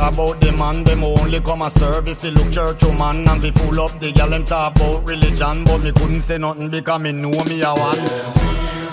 about the man. Them only come a service, we look church man. And we full up the gal, them talk about religion. But me couldn't say nothing because me know me a one.